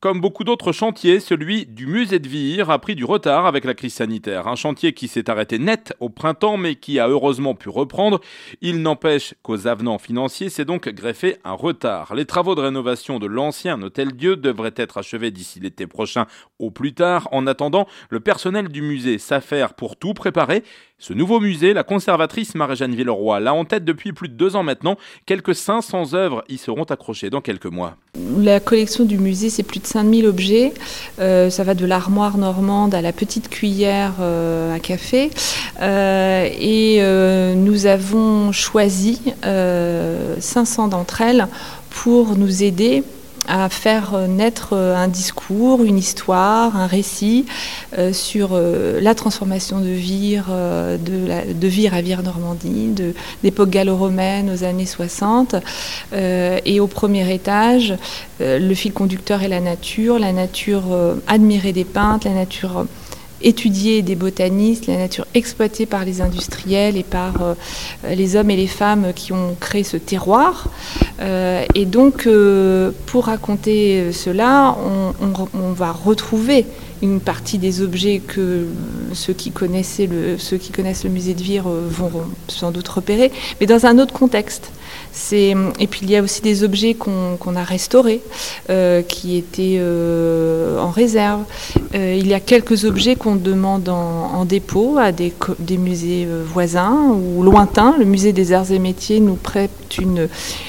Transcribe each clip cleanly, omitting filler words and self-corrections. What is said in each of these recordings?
Comme beaucoup d'autres chantiers, celui du musée de Vire a pris du retard avec la crise sanitaire. Un chantier qui s'est arrêté net au printemps mais qui a heureusement pu reprendre. Il n'empêche qu'aux avenants financiers s'est donc greffé un retard. Les travaux de rénovation de l'ancien hôtel-Dieu devraient être achevés d'ici l'été prochain au plus tard. En attendant, le personnel du musée s'affaire pour tout préparer. Ce nouveau musée, la conservatrice Marie-Jeanne Villeroy l'a en tête depuis plus de 2 ans maintenant. Quelques 500 œuvres y seront accrochées dans quelques mois. La collection du musée, c'est plus de 5000 objets. Ça va de l'armoire normande à la petite cuillère à café. Nous avons choisi 500 d'entre elles pour nous aider à faire naître un discours, une histoire, un récit sur la transformation de Vire, de Vire à Vire-Normandie, d'époque gallo-romaine aux années 60. Et au premier étage, le fil conducteur est la nature admirée des peintres, la nature étudiée des botanistes, la nature exploitée par les industriels et par les hommes et les femmes qui ont créé ce terroir. Et donc, pour raconter cela, on va retrouver une partie des objets que ceux qui connaissent le musée de Vire vont sans doute repérer, mais dans un autre contexte. Et puis il y a aussi des objets qu'on a restaurés, qui étaient en réserve. Il y a quelques objets qu'on demande en dépôt à des musées voisins ou lointains. Le musée des Arts et Métiers nous prête une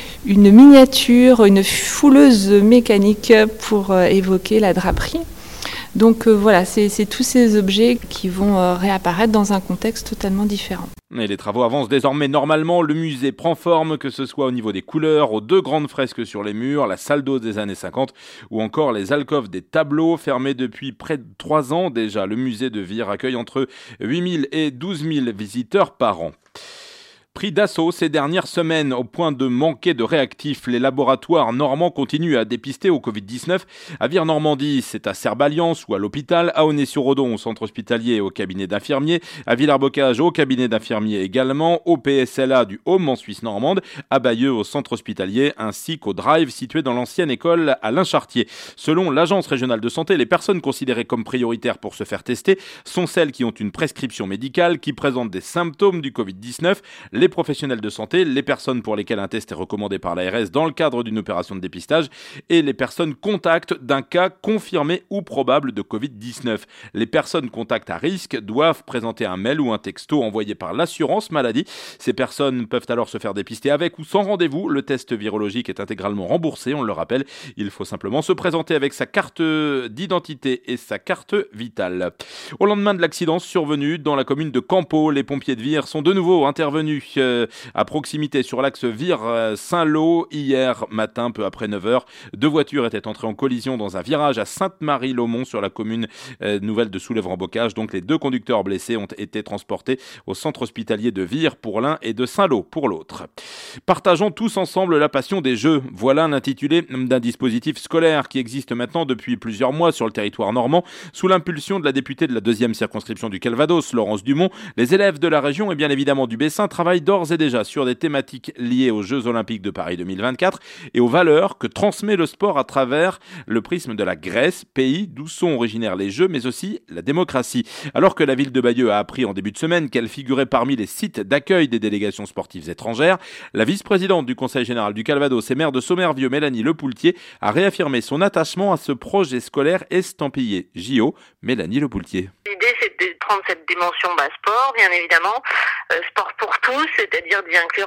miniature, une fouleuse mécanique pour évoquer la draperie. Donc voilà, c'est tous ces objets qui vont réapparaître dans un contexte totalement différent. Et les travaux avancent désormais normalement, le musée prend forme, que ce soit au niveau des couleurs, aux 2 grandes fresques sur les murs, la salle d'eau des années 50 ou encore les alcôves des tableaux. Fermés depuis près de 3 ans déjà, le musée de Vire accueille entre 8000 et 12 000 visiteurs par an. Pris d'assaut ces dernières semaines au point de manquer de réactifs, les laboratoires normands continuent à dépister au Covid-19. À Vire-Normandie, c'est à Cerballiance ou à l'hôpital, à Aulnay-sur-Odon au centre hospitalier et au cabinet d'infirmiers, à Villers-Bocage au cabinet d'infirmiers également, au PSLA du Haume en Suisse normande, à Bayeux au centre hospitalier ainsi qu'au Drive situé dans l'ancienne école à l'Ain-Chartier. Selon l'agence régionale de santé, les personnes considérées comme prioritaires pour se faire tester sont celles qui ont une prescription médicale, qui présentent des symptômes du Covid-19, les professionnels de santé, les personnes pour lesquelles un test est recommandé par l'ARS dans le cadre d'une opération de dépistage et les personnes contacts d'un cas confirmé ou probable de Covid-19. Les personnes contacts à risque doivent présenter un mail ou un texto envoyé par l'assurance maladie. Ces personnes peuvent alors se faire dépister avec ou sans rendez-vous. Le test virologique est intégralement remboursé, on le rappelle. Il faut simplement se présenter avec sa carte d'identité et sa carte vitale. Au lendemain de l'accident survenu dans la commune de Campeaux, les pompiers de Vire sont de nouveau intervenus à proximité sur l'axe Vire-Saint-Lô hier matin, peu après 9h. 2 voitures étaient entrées en collision dans un virage à Sainte-Marie-l'Aumont sur la commune nouvelle de Soulèvre-en-Bocage. Donc les 2 conducteurs blessés ont été transportés au centre hospitalier de Vire pour l'un et de Saint-Lô pour l'autre. Partageons tous ensemble la passion des jeux. Voilà l'intitulé d'un dispositif scolaire qui existe maintenant depuis plusieurs mois sur le territoire normand. Sous l'impulsion de la députée de la 2e circonscription du Calvados, Laurence Dumont, les élèves de la région et bien évidemment du Bessin travaillent d'ores et déjà sur des thématiques liées aux Jeux Olympiques de Paris 2024 et aux valeurs que transmet le sport à travers le prisme de la Grèce, pays d'où sont originaires les Jeux, mais aussi la démocratie. Alors que la ville de Bayeux a appris en début de semaine qu'elle figurait parmi les sites d'accueil des délégations sportives étrangères, la vice-présidente du Conseil général du Calvados et maire de Sommervieux, Mélanie Lepoultier, a réaffirmé son attachement à ce projet scolaire estampillé JO. Mélanie Lepoultier. L'idée, c'est de prendre cette dimension sport, bien évidemment, sport pour tous, c'est-à-dire d'y inclure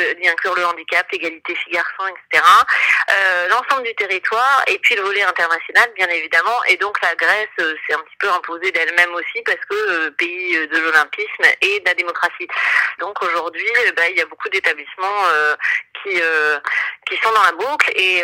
le handicap, l'égalité filles-garçons, etc. L'ensemble du territoire et puis le volet international, bien évidemment. Et donc la Grèce s'est un petit peu imposée d'elle-même aussi parce que pays de l'olympisme et de la démocratie. Donc aujourd'hui, il y a beaucoup d'établissements qui sont dans la boucle et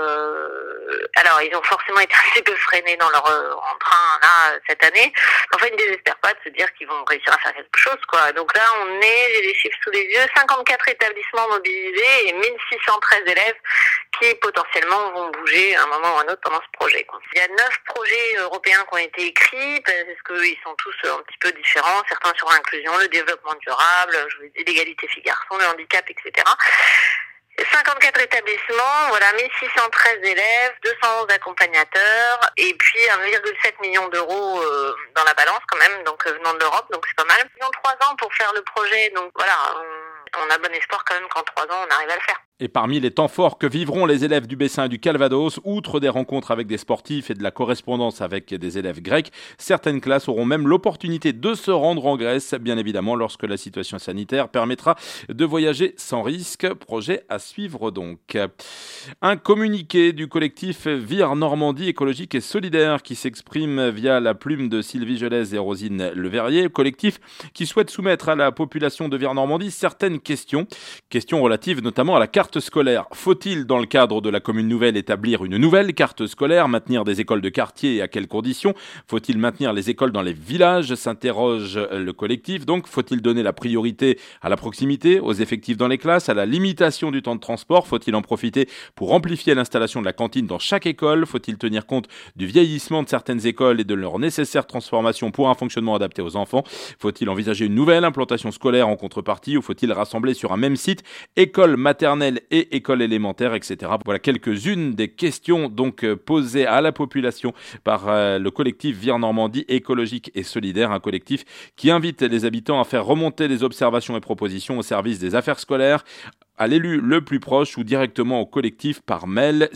alors ils ont forcément été un petit peu freinés dans leur emprunt là cette année. En fait, ils ne désespèrent pas de se dire qu'ils vont réussir à faire quelque chose, quoi. Donc là, j'ai les chiffres sous les yeux, 54 établissements mobilisés et 1613 élèves qui potentiellement vont bouger à un moment ou à un autre pendant ce projet, quoi. Il y a 9 projets européens qui ont été écrits parce qu'ils sont tous un petit peu différents, certains sur l'inclusion, le développement durable, je vous ai dit l'égalité filles-garçons, le handicap, etc. 54 établissements, voilà, 1613 élèves, 211 accompagnateurs, et puis 1,7 million d'euros dans la balance quand même, donc venant de l'Europe, donc c'est pas mal. Ils ont 3 ans pour faire le projet, donc voilà, on a bon espoir quand même qu'en 3 ans on arrive à le faire. Et parmi les temps forts que vivront les élèves du Bessin et du Calvados, outre des rencontres avec des sportifs et de la correspondance avec des élèves grecs, certaines classes auront même l'opportunité de se rendre en Grèce, bien évidemment lorsque la situation sanitaire permettra de voyager sans risque. Projet à suivre donc. Un communiqué du collectif Vire Normandie écologique et solidaire qui s'exprime via la plume de Sylvie Gelez et Rosine Leverrier, collectif qui souhaite soumettre à la population de Vire Normandie certaines questions relatives notamment à la carte scolaire. Faut-il, dans le cadre de la commune nouvelle, établir une nouvelle carte scolaire, maintenir des écoles de quartier et à quelles conditions ? Faut-il maintenir les écoles dans les villages ? S'interroge le collectif. Donc, faut-il donner la priorité à la proximité, aux effectifs dans les classes, à la limitation du temps de transport ? Faut-il en profiter pour amplifier l'installation de la cantine dans chaque école ? Faut-il tenir compte du vieillissement de certaines écoles et de leur nécessaire transformation pour un fonctionnement adapté aux enfants ? Faut-il envisager une nouvelle implantation scolaire en contrepartie ou faut-il rassembler sur un même site école maternelle et école élémentaire, etc. Voilà quelques-unes des questions donc posées à la population par le collectif Vire Normandie écologique et solidaire, un collectif qui invite les habitants à faire remonter les observations et propositions au service des affaires scolaires, à l'élu le plus proche ou directement au collectif par mail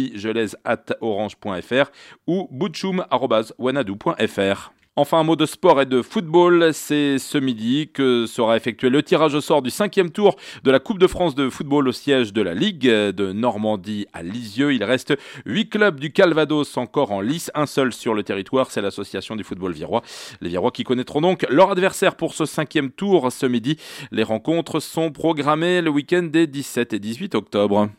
sylviegelez@orange.fr ou boutchoum@wanadoo.fr. Enfin, un mot de sport et de football. C'est ce midi que sera effectué le tirage au sort du 5e tour de la Coupe de France de football au siège de la Ligue de Normandie à Lisieux. Il reste 8 clubs du Calvados encore en lice. Un seul sur le territoire, c'est l'association du football virois. Les Virois qui connaîtront donc leur adversaire pour ce 5e tour ce midi. Les rencontres sont programmées le week-end des 17 et 18 octobre.